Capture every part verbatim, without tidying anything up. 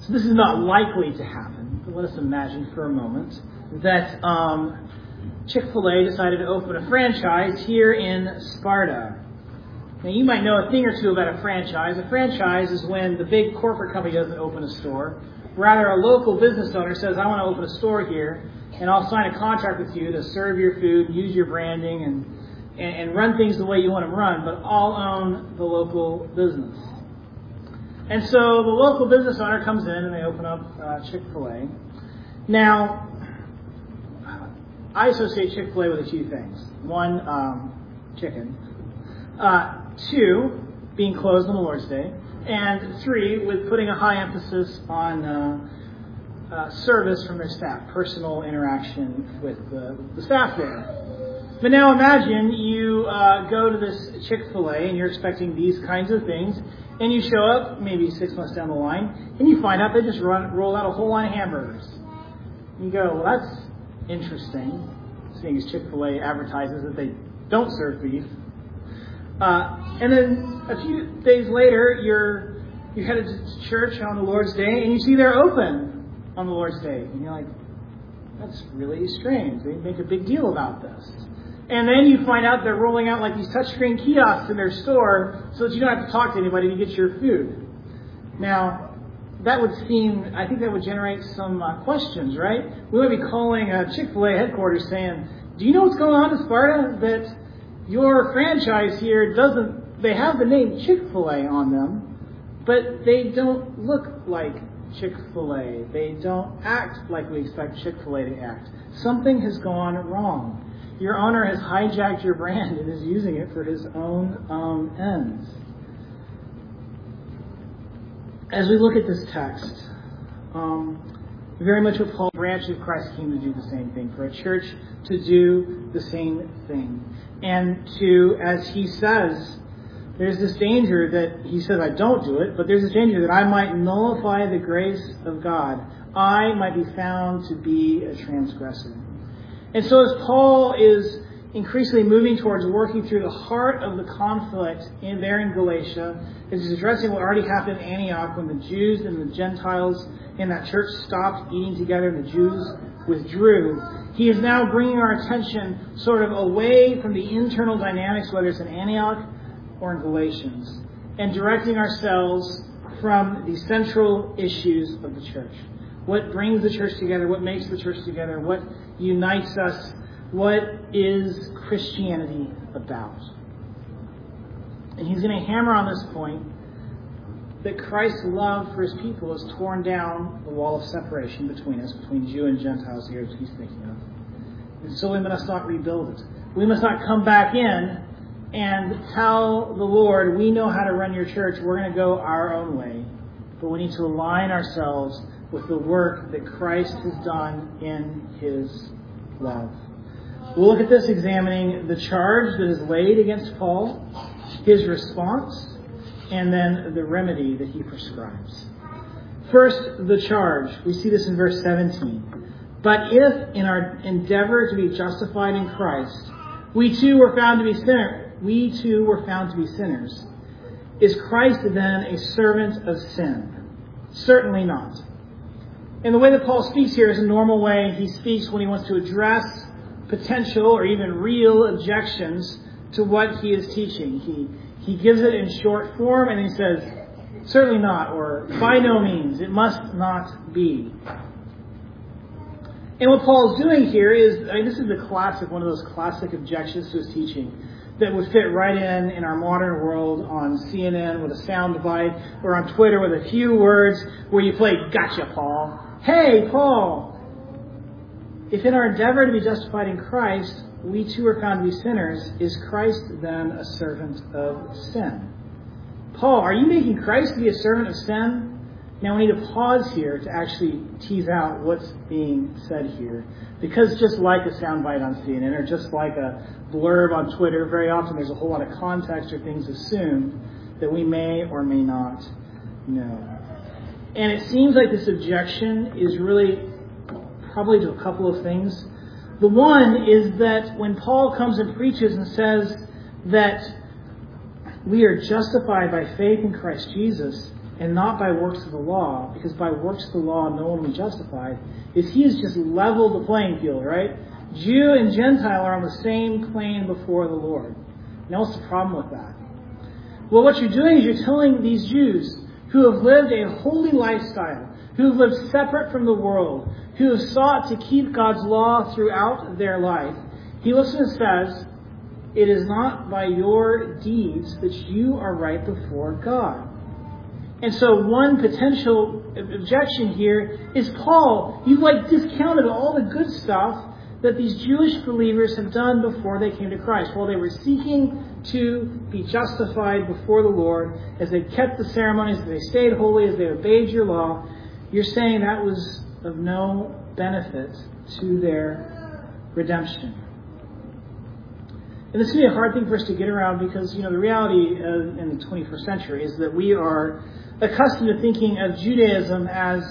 So this is not likely to happen, but let us imagine for a moment that um, Chick-fil-A decided to open a franchise here in Sparta. Now, you might know a thing or two about a franchise. A franchise is when the big corporate company doesn't open a store. Rather, a local business owner says, I want to open a store here, and I'll sign a contract with you to serve your food, use your branding, and, and, and run things the way you want them run, but I'll own the local business. And so the local business owner comes in and they open up uh, Chick-fil-A. Now, I associate Chick-fil-A with a few things. One, um, chicken. Uh, two, being closed on the Lord's Day. And three, with putting a high emphasis on uh, uh, service from their staff, personal interaction with the, the staff there. But now imagine you uh, go to this Chick-fil-A and you're expecting these kinds of things, and you show up maybe six months down the line, and you find out they just run, roll out a whole line of hamburgers. And you go, well, that's interesting, seeing as Chick-fil-A advertises that they don't serve beef. Uh, and then a few days later, you're you're headed to church on the Lord's Day, and you see they're open on the Lord's Day. And you're like, that's really strange. They make a big deal about this. And then you find out they're rolling out like these touchscreen kiosks in their store so that you don't have to talk to anybody to get your food. Now, that would seem, I think that would generate some uh, questions, right? We might be calling uh, Chick-fil-A headquarters saying, do you know what's going on in Sparta? That your franchise here doesn't, they have the name Chick-fil-A on them, but they don't look like Chick-fil-A. They don't act like we expect Chick-fil-A to act. Something has gone wrong. Your owner has hijacked your brand and is using it for his own um, ends. As we look at this text, um, very much what Paul, branch of Christ, came to do the same thing, for a church to do the same thing. And to, as he says, there's this danger that, he says, I don't do it, but there's this danger that I might nullify the grace of God. I might be found to be a transgressor. And so as Paul is increasingly moving towards working through the heart of the conflict in there in Galatia, as he's addressing what already happened in Antioch when the Jews and the Gentiles in that church stopped eating together and the Jews withdrew, he is now bringing our attention sort of away from the internal dynamics, whether it's in Antioch or in Galatians, and directing ourselves from the central issues of the church. What brings the church together? What makes the church together? What unites us? What is Christianity about? And he's going to hammer on this point that Christ's love for his people has torn down the wall of separation between us, between Jew and Gentiles here, as he's thinking of. And so we must not rebuild it. We must not come back in and tell the Lord, we know how to run your church, we're going to go our own way. But we need to align ourselves with the work that Christ has done in his love. We'll look at this examining the charge that is laid against Paul, his response, and then the remedy that he prescribes. First, the charge. We see this in verse seventeen. But if in our endeavor to be justified in Christ, we too were found to be sinners, we too were found to be sinners, is Christ then a servant of sin? Certainly not. And the way that Paul speaks here is a normal way he speaks when he wants to address potential or even real objections to what he is teaching. He he gives it in short form and he says, certainly not, or by no means, it must not be. And what Paul's doing here is, I mean, this is the classic, one of those classic objections to his teaching that would fit right in in our modern world on C N N with a sound bite, or on Twitter with a few words where you play, gotcha, Paul. Hey, Paul, if in our endeavor to be justified in Christ, we too are found to be sinners, is Christ then a servant of sin? Paul, are you making Christ to be a servant of sin? Now we need to pause here to actually tease out what's being said here. Because just like a soundbite on C N N or just like a blurb on Twitter, very often there's a whole lot of context or things assumed that we may or may not know. And it seems like this objection is really probably to a couple of things. The one is that when Paul comes and preaches and says that we are justified by faith in Christ Jesus, and not by works of the law, because by works of the law no one will be justified, is he has just leveled the playing field, right? Jew and Gentile are on the same plane before the Lord. Now what's the problem with that? Well, what you're doing is you're telling these Jews who have lived a holy lifestyle, who have lived separate from the world, who have sought to keep God's law throughout their life, he looks and says, it is not by your deeds that you are right before God. And so one potential objection here is, Paul, you've like discounted all the good stuff that these Jewish believers have done before they came to Christ. While they were seeking to be justified before the Lord, as they kept the ceremonies, as they stayed holy, as they obeyed your law, you're saying that was of no benefit to their redemption. And this is going to be a hard thing for us to get around because, you know, the reality uh, in the twenty-first century is that we are accustomed to thinking of Judaism as,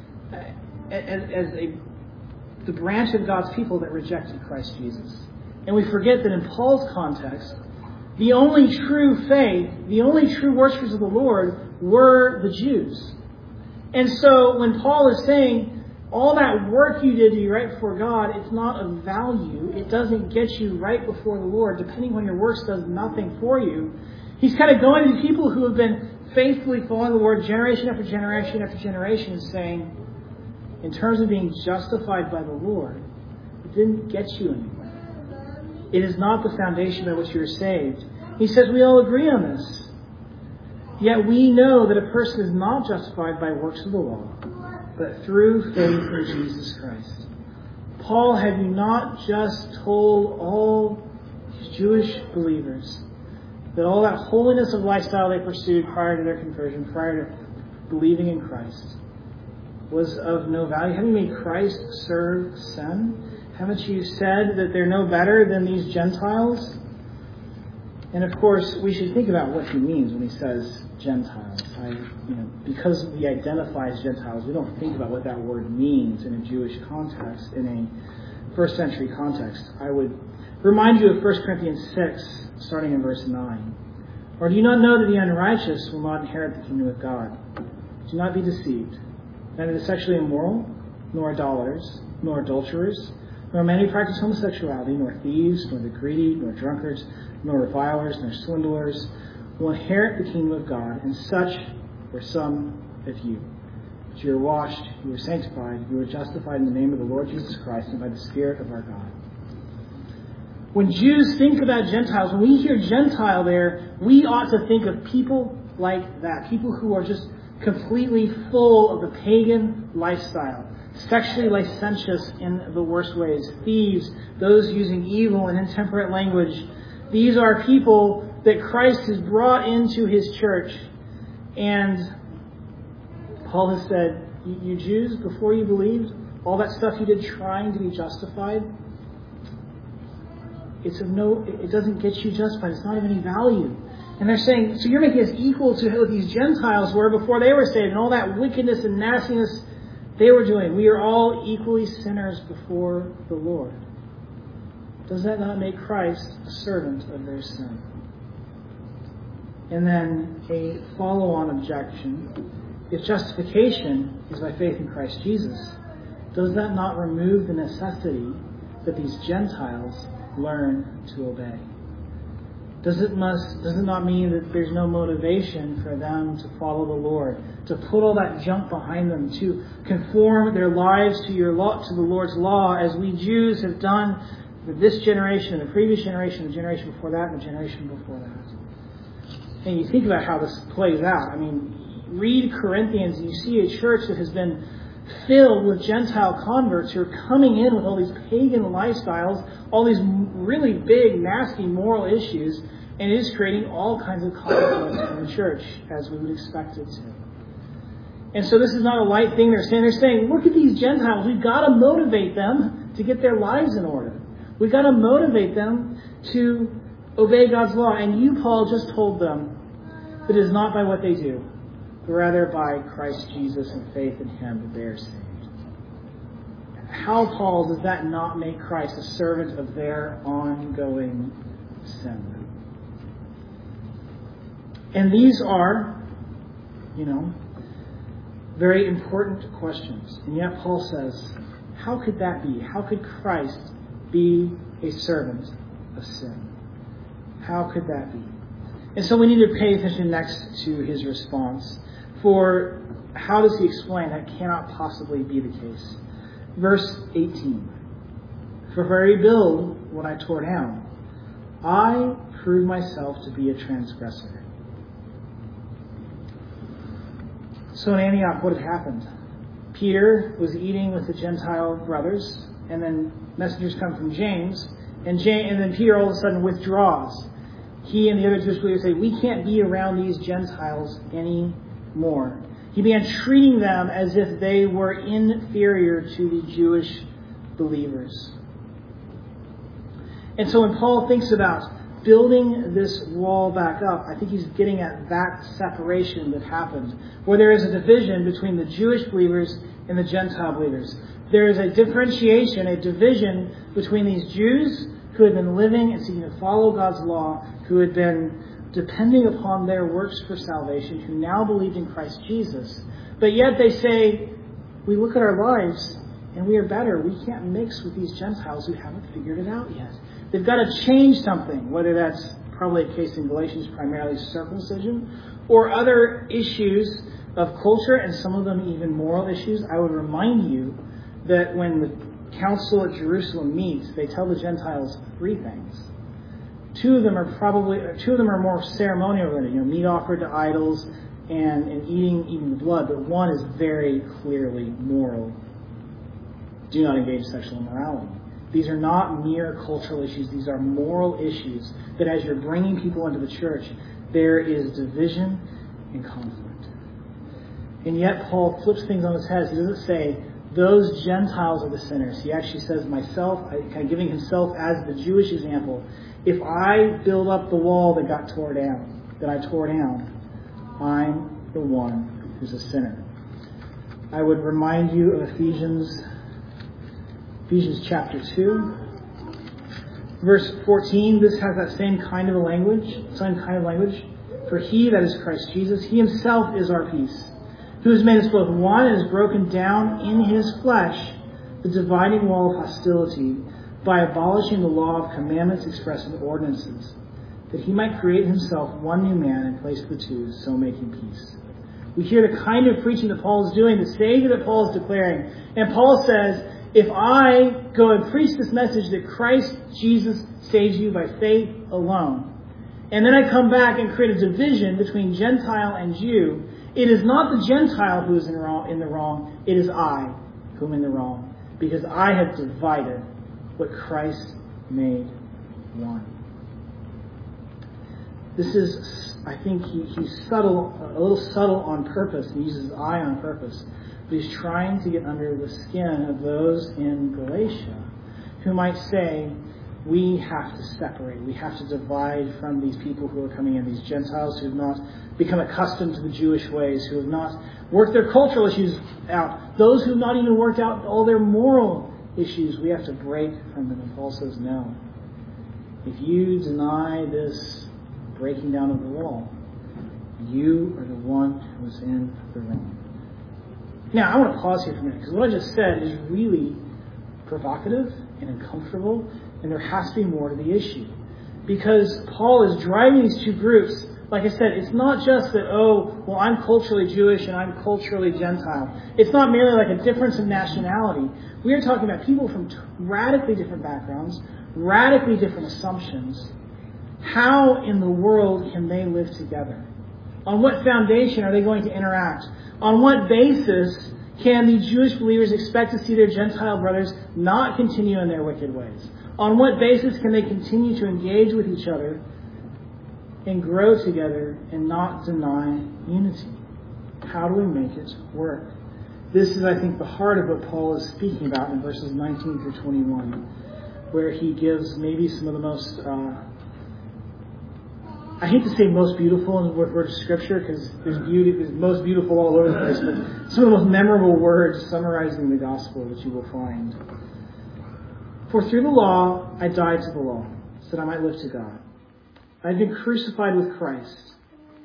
as, as a, the branch of God's people that rejected Christ Jesus. And we forget that in Paul's context, the only true faith, the only true worshipers of the Lord were the Jews. And so when Paul is saying, all that work you did to be right before God, it's not of value. It doesn't get you right before the Lord. Depending on your works does nothing for you. He's kind of going to people who have been faithfully following the Lord generation after generation after generation and saying, in terms of being justified by the Lord, it didn't get you anywhere. It is not the foundation by which you are saved. He says we all agree on this. Yet we know that a person is not justified by works of the law, but through faith in Jesus Christ. Paul, have you not just told all Jewish believers that all that holiness of lifestyle they pursued prior to their conversion, prior to believing in Christ, was of no value? Haven't you made Christ serve sin? Haven't you said that they're no better than these Gentiles? And of course, we should think about what he means when he says Gentiles. I, you know, because we identify as Gentiles, we don't think about what that word means in a Jewish context, in a first century context. I would remind you of First Corinthians six, starting in verse nine. Or do you not know that the unrighteous will not inherit the kingdom of God? Do not be deceived. Neither the sexually immoral, nor idolaters, nor adulterers, nor men who practice homosexuality, nor thieves, nor the greedy, nor drunkards, nor revilers, nor swindlers will inherit the kingdom of God, and such were some of you. But you are washed, you are sanctified, you are justified in the name of the Lord Jesus Christ and by the Spirit of our God. When Jews think about Gentiles, when we hear Gentile there, we ought to think of people like that. People who are just completely full of the pagan lifestyle. Sexually licentious in the worst ways. Thieves, those using evil and intemperate language. These are people that Christ has brought into his church. And Paul has said, you Jews, before you believed, all that stuff you did trying to be justified, it's of no, it doesn't get you justified. It's not of any value. And they're saying, so you're making us equal to what these Gentiles were before they were saved, and all that wickedness and nastiness they were doing. We are all equally sinners before the Lord. Does that not make Christ a servant of their sin? And then a follow-on objection. If justification is by faith in Christ Jesus, does that not remove the necessity that these Gentiles learn to obey? Does it must does it not mean that there's no motivation for them to follow the Lord, to put all that junk behind them, to conform their lives to your law, to the Lord's law, as we Jews have done for this generation, the previous generation, the generation before that, and the generation before that? And you think about how this plays out. I mean, read Corinthians and you see a church that has been filled with Gentile converts who are coming in with all these pagan lifestyles, all these really big, nasty moral issues, and it is creating all kinds of conflict in the church, as we would expect it to. And so this is not a light thing they're saying. They're saying, look at these Gentiles. We've got to motivate them to get their lives in order. We've got to motivate them to obey God's law. And you, Paul, just told them that it is not by what they do, but rather by Christ Jesus and faith in him that they are saved. How, Paul, does that not make Christ a servant of their ongoing sin? And these are you know? Very important questions. And yet Paul says, how could that be? How could Christ be a servant of sin? How could that be? And so we need to pay attention next to his response. For how does he explain that cannot possibly be the case? Verse eighteen. For if I rebuild what I tore down, I prove myself to be a transgressor. So in Antioch, what had happened? Peter was eating with the Gentile brothers, and then messengers come from James, and James, and then Peter all of a sudden withdraws. He and the other Jewish believers say, we can't be around these Gentiles anymore. He began treating them as if they were inferior to the Jewish believers. And so when Paul thinks about building this wall back up, I think he's getting at that separation that happened, where there is a division between the Jewish believers and the Gentile believers. There is a differentiation, a division between these Jews who had been living and seeking to follow God's law, who had been depending upon their works for salvation, who now believed in Christ Jesus. But yet they say, we look at our lives and we are better. We can't mix with these Gentiles who haven't figured it out yet. They've got to change something, whether that's probably a case in Galatians, primarily circumcision, or other issues of culture, and some of them even moral issues. I would remind you that when the council at Jerusalem meets, they tell the Gentiles three things. Two of them are probably, two of them are more ceremonial related, you know, meat offered to idols and, and eating, eating the blood, but one is very clearly moral. Do not engage in sexual immorality. These are not mere cultural issues. These are moral issues that as you're bringing people into the church, there is division and conflict. And yet Paul flips things on his head. He doesn't say, those Gentiles are the sinners. He actually says, myself, kind of giving himself as the Jewish example, if I build up the wall that got tore down, that I tore down, I'm the one who's a sinner. I would remind you of Ephesians Ephesians chapter two, verse fourteen. This has that same kind of a language, same kind of language. For he, that is Christ Jesus, he himself is our peace, who has made us both one and has broken down in his flesh the dividing wall of hostility by abolishing the law of commandments expressed in ordinances, that he might create himself one new man in place of the two, so making peace. We hear the kind of preaching that Paul is doing, the Savior that Paul is declaring. And Paul says, if I go and preach this message that Christ Jesus saves you by faith alone, and then I come back and create a division between Gentile and Jew, it is not the Gentile who is in, wrong, in the wrong, it is I who am in the wrong, because I have divided what Christ made one. This is, I think he, he's subtle, a little subtle on purpose. He uses I on purpose. But he's trying to get under the skin of those in Galatia who might say, we have to separate. We have to divide from these people who are coming in, these Gentiles who have not become accustomed to the Jewish ways, who have not worked their cultural issues out, those who have not even worked out all their moral issues. We have to break from them. And Paul says, no. If you deny this breaking down of the wall, you are the one who is in the wrong. Now, I want to pause here for a minute, because what I just said is really provocative and uncomfortable, and there has to be more to the issue. Because Paul is driving these two groups. Like I said, it's not just that, oh, well, I'm culturally Jewish and I'm culturally Gentile. It's not merely like a difference in nationality. We are talking about people from t- radically different backgrounds, radically different assumptions. How in the world can they live together? On what foundation are they going to interact? On what basis can the Jewish believers expect to see their Gentile brothers not continue in their wicked ways? On what basis can they continue to engage with each other and grow together and not deny unity? How do we make it work? This is, I think, the heart of what Paul is speaking about in verses nineteen through twenty-one, where he gives maybe some of the most... Uh, I hate to say most beautiful in the word of Scripture, because there's beauty, there's most beautiful all over the place, but some of the most memorable words summarizing the gospel that you will find. For through the law I died to the law, so that I might live to God. I have been crucified with Christ.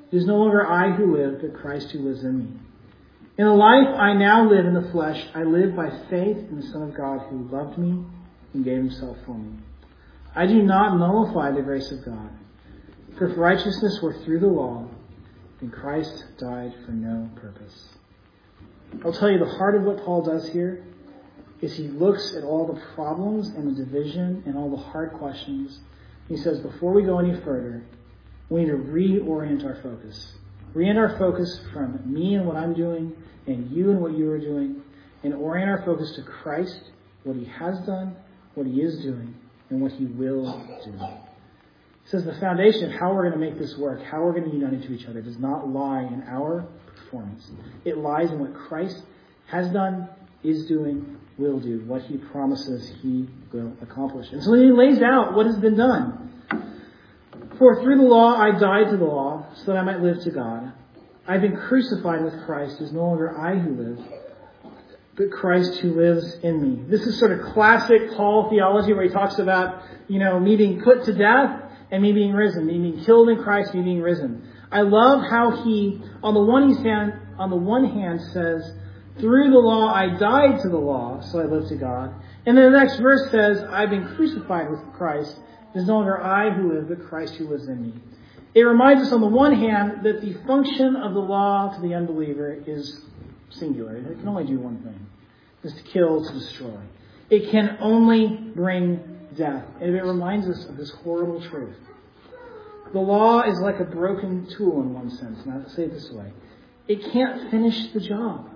It is no longer I who live, but Christ who lives in me. In the life I now live in the flesh, I live by faith in the Son of God who loved me and gave himself for me. I do not nullify the grace of God. For if righteousness were through the law, then Christ died for no purpose. I'll tell you, the heart of what Paul does here is he looks at all the problems and the division and all the hard questions. He says, before we go any further, we need to reorient our focus. Reorient our focus from me and what I'm doing and you and what you are doing, and orient our focus to Christ, what he has done, what he is doing, and what he will do. He says the foundation of how we're going to make this work, how we're going to be united to each other, does not lie in our performance. It lies in what Christ has done, is doing, will do, what he promises he will accomplish. And so he lays out what has been done. For through the law I died to the law, so that I might live to God. I've been crucified with Christ. It is no longer I who live, but Christ who lives in me. This is sort of classic Paul theology where he talks about, you know, me being put to death and me being risen, me being killed in Christ, me being risen. I love how he, on the one hand, on the one hand says, through the law I died to the law, so I live to God. And then the next verse says, I've been crucified with Christ. It is no longer I who live, but Christ who lives in me. It reminds us on the one hand that the function of the law to the unbeliever is singular. It can only do one thing. It's to kill, to destroy. It can only bring death. And it reminds us of this horrible truth. The law is like a broken tool in one sense. Now, I'll say it this way. It can't finish the job.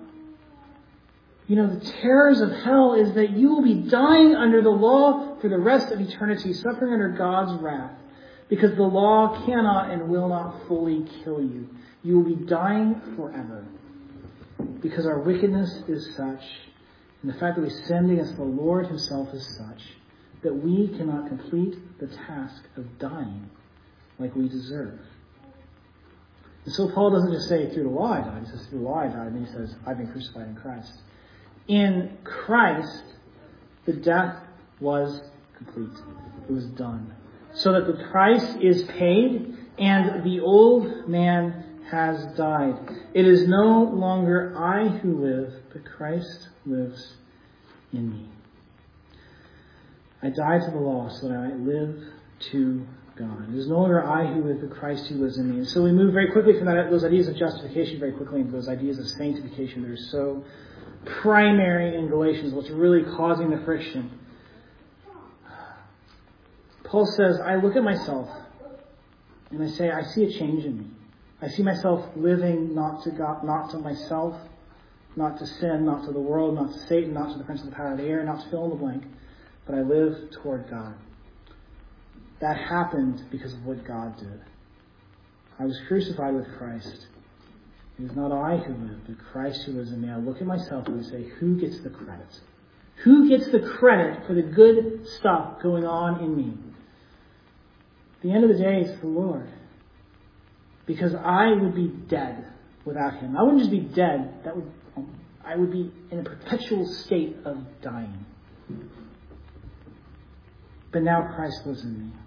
You know, the terrors of hell is that you will be dying under the law for the rest of eternity, suffering under God's wrath, because the law cannot and will not fully kill you. You will be dying forever, because our wickedness is such, and the fact that we sinned against the Lord himself is such, that we cannot complete the task of dying like we deserve. And so Paul doesn't just say, through the law I died. He says, through the law I died. And then he says, I've been crucified in Christ. In Christ, the death was complete. It was done. So that the price is paid and the old man has died. It is no longer I who live, but Christ lives in me. I died to the law so that I might live to God. It is no longer I who live, but Christ who lives in me. And so we move very quickly from that, those ideas of justification very quickly into those ideas of sanctification that are so primary in Galatians, what's really causing the friction. Paul says, I look at myself and I say, I see a change in me. I see myself living not to God, not to myself, not to sin, not to the world, not to Satan, not to the prince of the power of the air, not to fill in the blank, but I live toward God. That happened because of what God did. I was crucified with Christ. It is not I who live, but Christ who lives in me. I look at myself and I say, who gets the credit? Who gets the credit for the good stuff going on in me? At the end of the day, it's the Lord. Because I would be dead without him. I wouldn't just be dead. That would, I would be in a perpetual state of dying. But now Christ lives in me.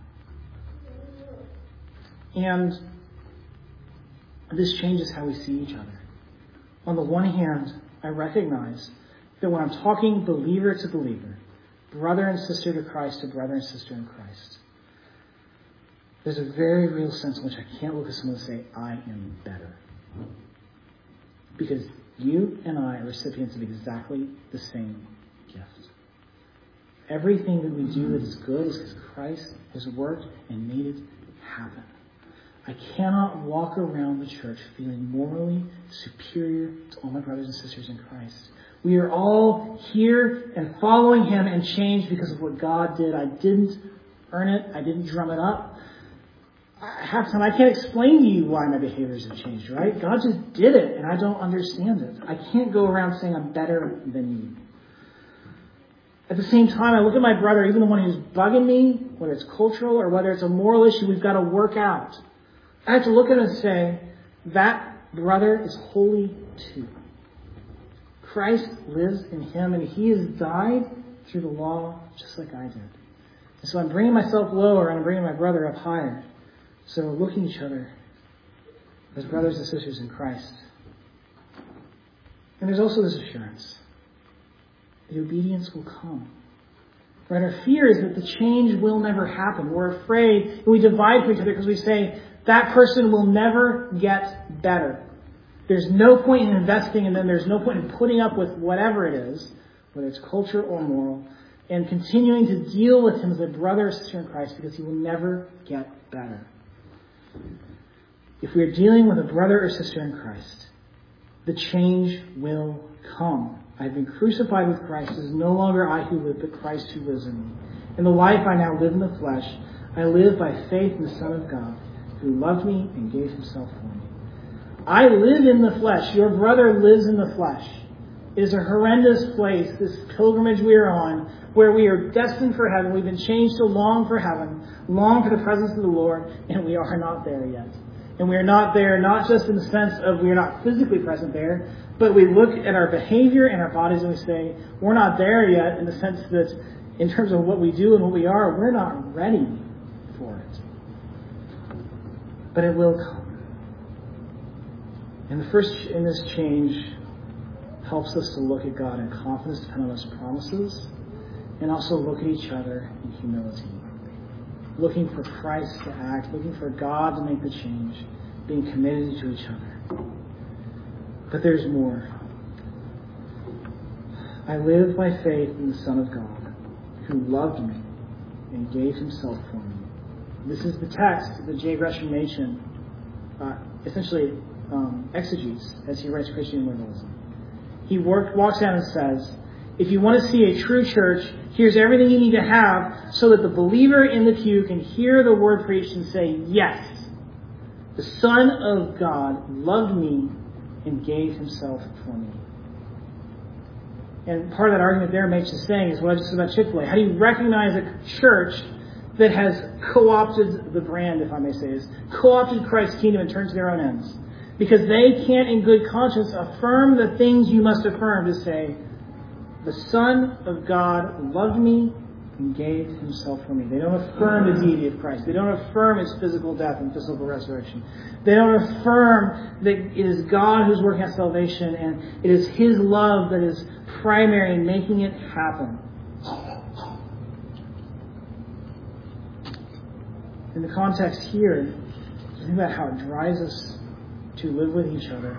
And this changes how we see each other. On the one hand, I recognize that when I'm talking believer to believer, brother and sister to Christ to brother and sister in Christ, there's a very real sense in which I can't look at someone and say, I am better. Because you and I are recipients of exactly the same gift. Everything that we do that is good is because Christ has worked and made it happen. I cannot walk around the church feeling morally superior to all my brothers and sisters in Christ. We are all here and following him and changed because of what God did. I didn't earn it. I didn't drum it up. Half the time, I can't explain to you why my behaviors have changed, right? God just did it, and I don't understand it. I can't go around saying I'm better than you. At the same time, I look at my brother, even the one who's bugging me, whether it's cultural or whether it's a moral issue we've got to work out. I have to look at him and say, that brother is holy too. Christ lives in him, and he has died through the law just like I did. And so I'm bringing myself lower, and I'm bringing my brother up higher. So looking at each other, as brothers and sisters in Christ. And there's also this assurance. The obedience will come. Right? Our fear is that the change will never happen. We're afraid, and we divide from each other because we say, that person will never get better. There's no point in investing in them. There's no point in putting up with whatever it is, whether it's culture or moral, and continuing to deal with him as a brother or sister in Christ because he will never get better. If we are dealing with a brother or sister in Christ, the change will come. I have been crucified with Christ. It is no longer I who live, but Christ who lives in me. In the life I now live in the flesh, I live by faith in the Son of God, who loved me and gave himself for me. I live in the flesh. Your brother lives in the flesh. It is a horrendous place, this pilgrimage we are on, where we are destined for heaven. We've been changed to long for heaven, long for the presence of the Lord, and we are not there yet. And we are not there, not just in the sense of we are not physically present there, but we look at our behavior and our bodies and we say, we're not there yet in the sense that in terms of what we do and what we are, we're not ready for it. But it will come. And the first in this change helps us to look at God in confidence, depend on His promises, and also look at each other in humility. Looking for Christ to act, looking for God to make the change, being committed to each other. But there's more. I live by faith in the Son of God, who loved me and gave himself for me. This is the text that J. Gresham Machen uh, essentially um, exegetes as he writes Christian Liberalism. He work, walks out and says, if you want to see a true church, here's everything you need to have so that the believer in the pew can hear the word preached and say, yes, the Son of God loved me and gave himself for me. And part of that argument there makes is saying is what I just said about Chick-fil-A. How do you recognize a church that has co-opted the brand, if I may say this, co-opted Christ's kingdom and turned to their own ends? Because they can't in good conscience affirm the things you must affirm to say, the Son of God loved me and gave himself for me. They don't affirm the deity of Christ. They don't affirm his physical death and physical resurrection. They don't affirm that it is God who's working out salvation and it is his love that is primary in making it happen. In the context here, think about how it drives us to live with each other.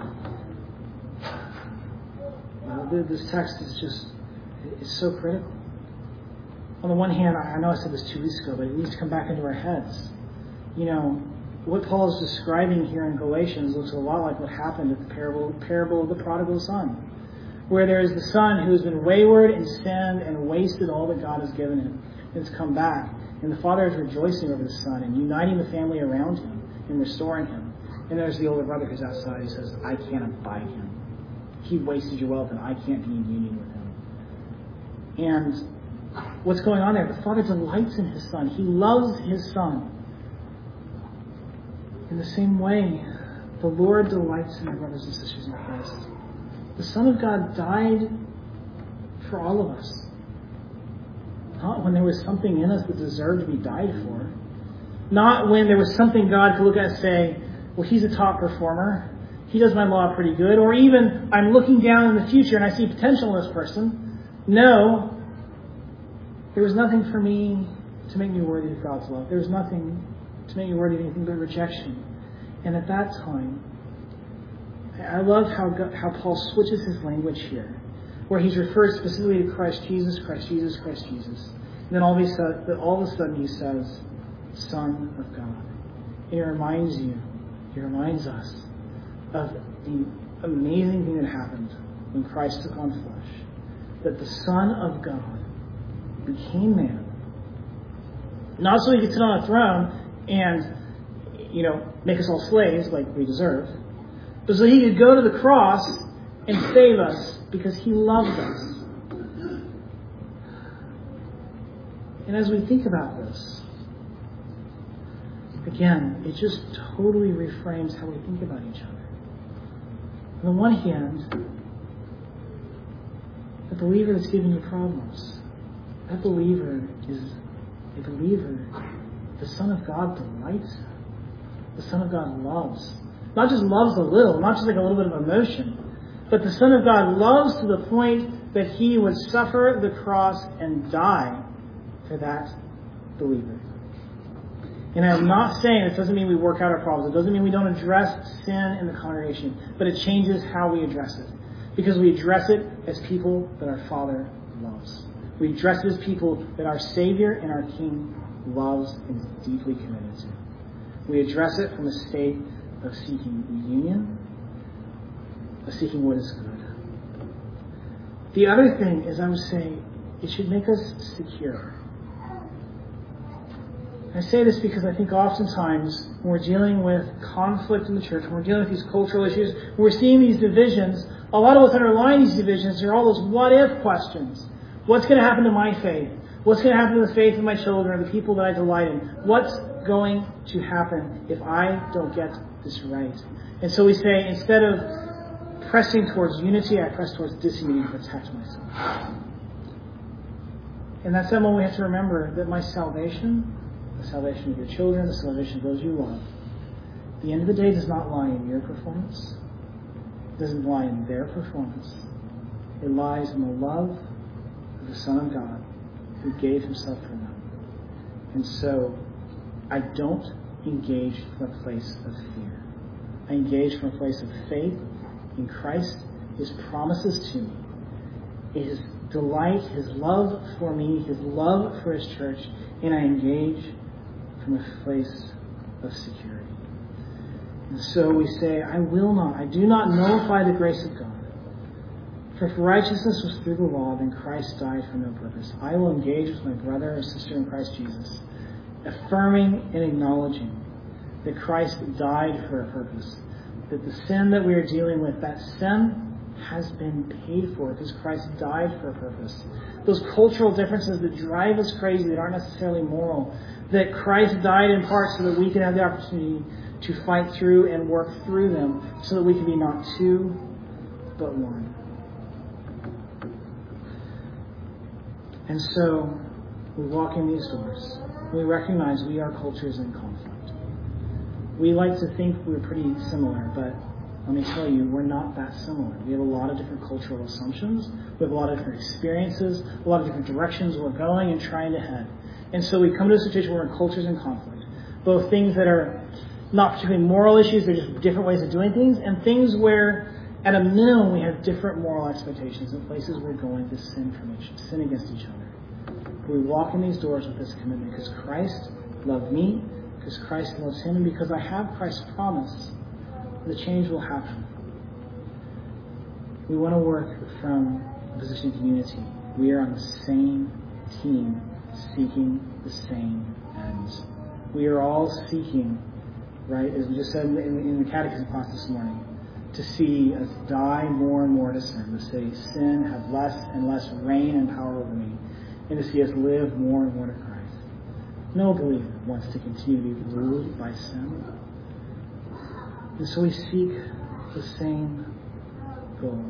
Uh, this text is just, it's so critical. On the one hand, I know I said this two weeks ago, but it needs to come back into our heads. You know, what Paul is describing here in Galatians looks a lot like what happened at the parable, parable of the prodigal son, where there is the son who has been wayward and sinned and wasted all that God has given him and has come back. And the father is rejoicing over the son and uniting the family around him and restoring him. And there's the older brother who's outside who says, I can't abide him. He wasted your wealth and I can't be in union with him. And what's going on there? The father delights in his son. He loves his son. In the same way, the Lord delights in our brothers and sisters in Christ. The Son of God died for all of us. Not when there was something in us that deserved to be died for. Not when there was something God could look at and say, well, he's a top performer. He does my law pretty good. Or even, I'm looking down in the future and I see potential in this person. No. There was nothing for me to make me worthy of God's love. There was nothing to make me worthy of anything but rejection. And at that time, I love how God, how Paul switches his language here, where he's referred specifically to Christ Jesus, Christ Jesus, Christ Jesus. And then all of a sudden, all of a sudden he says, Son of God. And it reminds you, it reminds us of the amazing thing that happened when Christ took on flesh. That the Son of God became man. Not so he could sit on a throne and, you know, make us all slaves like we deserve, but so he could go to the cross and save us because he loved us. And as we think about this, again, it just totally reframes how we think about each other. On the one hand, the believer that's giving you problems, that believer is a believer the Son of God delights in. The Son of God loves. Not just loves a little, not just like a little bit of emotion, but the Son of God loves to the point that he would suffer the cross and die for that believer. And I'm not saying this doesn't mean we work out our problems. It doesn't mean we don't address sin in the congregation. But it changes how we address it. Because we address it as people that our Father loves. We address it as people that our Savior and our King loves and is deeply committed to. We address it from a state of seeking union, of seeking what is good. The other thing is, I would say, it should make us secure. I say this because I think oftentimes when we're dealing with conflict in the church, when we're dealing with these cultural issues, when we're seeing these divisions, a lot of what's underlying these divisions are all those what-if questions. What's going to happen to my faith? What's going to happen to the faith of my children or the people that I delight in? What's going to happen if I don't get this right? And so we say, instead of pressing towards unity, I press towards disunity to protect myself. And that's that moment we have to remember that my salvation, the salvation of your children, the salvation of those you love, at the end of the day does not lie in your performance. It doesn't lie in their performance. It lies in the love of the Son of God who gave himself for them. And so I don't engage from a place of fear. I engage from a place of faith in Christ, his promises to me, his delight, his love for me, his love for his church, and I engage from a place of security. And so we say, I will not, I do not nullify the grace of God. For if righteousness was through the law, then Christ died for no purpose. I will engage with my brother or sister in Christ Jesus, affirming and acknowledging that Christ died for a purpose. That the sin that we are dealing with, that sin has been paid for because Christ died for a purpose. Those cultural differences that drive us crazy, that aren't necessarily moral, that Christ died in part so that we can have the opportunity to fight through and work through them so that we can be not two, but one. And so we walk in these doors. We recognize we are cultures in conflict. We like to think we're pretty similar, but let me tell you, we're not that similar. We have a lot of different cultural assumptions. We have a lot of different experiences, a lot of different directions we're going and trying to head. And so we come to a situation where we're in cultures in conflict. Both things that are not particularly moral issues, they're just different ways of doing things, and things where, at a minimum, we have different moral expectations in places we're going to sin from each, sin against each other. We walk in these doors with this commitment because Christ loved me, because Christ loves him, and because I have Christ's promise, the change will happen. We want to work from a position of unity. We are on the same team, seeking the same ends. We are all seeking, right, as we just said in, in the catechism class this morning, to see us die more and more to sin, to say sin have less and less reign and power over me, and to see us live more and more to Christ. No believer wants to continue to be ruled by sin. And so we seek the same goal.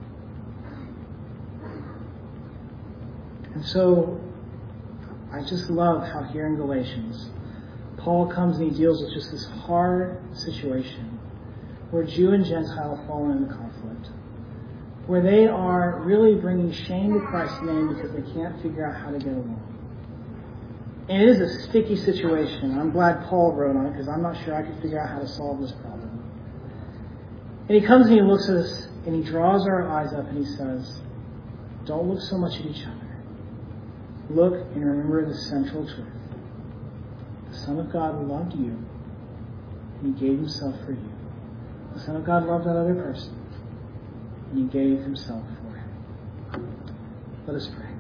And so I just love how here in Galatians, Paul comes and he deals with just this hard situation where Jew and Gentile have fallen into conflict, where they are really bringing shame to Christ's name because they can't figure out how to get along. And it is a sticky situation. I'm glad Paul wrote on it because I'm not sure I could figure out how to solve this problem. And he comes and he looks at us and he draws our eyes up and he says, don't look so much at each other. Look and remember the central truth. The Son of God loved you and he gave himself for you. The Son of God loved that other person and he gave himself for him. Let us pray.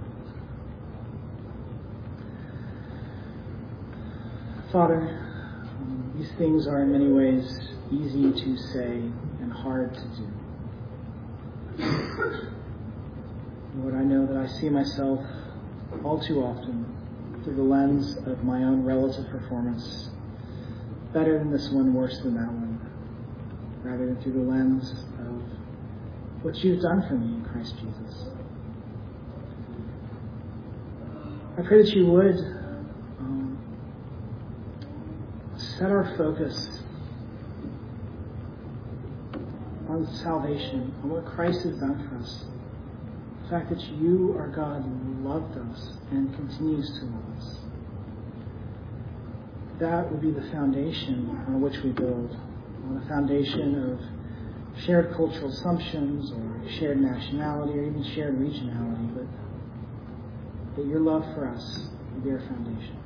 Father, um, these things are in many ways easy to say and hard to do. Lord, I know that I see myself all too often through the lens of my own relative performance, better than this one, worse than that one, rather than through the lens of what you've done for me in Christ Jesus. I pray that you would um, set our focus on salvation, on what Christ has done for us. The fact that you are God and loved us and continues to love us. That would be the foundation on which we build, on a foundation of shared cultural assumptions or shared nationality or even shared regionality, but that your love for us would be our foundation.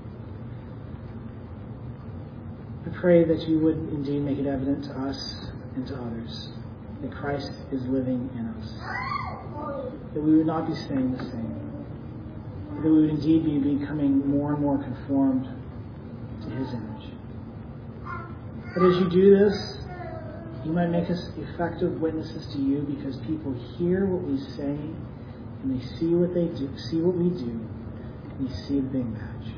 I pray that you would indeed make it evident to us and to others that Christ is living in us, that we would not be staying the same, that we would indeed be becoming more and more conformed to his image. But as you do this, you might make us effective witnesses to you because people hear what we say and they see what they do, see what we do, and they see the big match.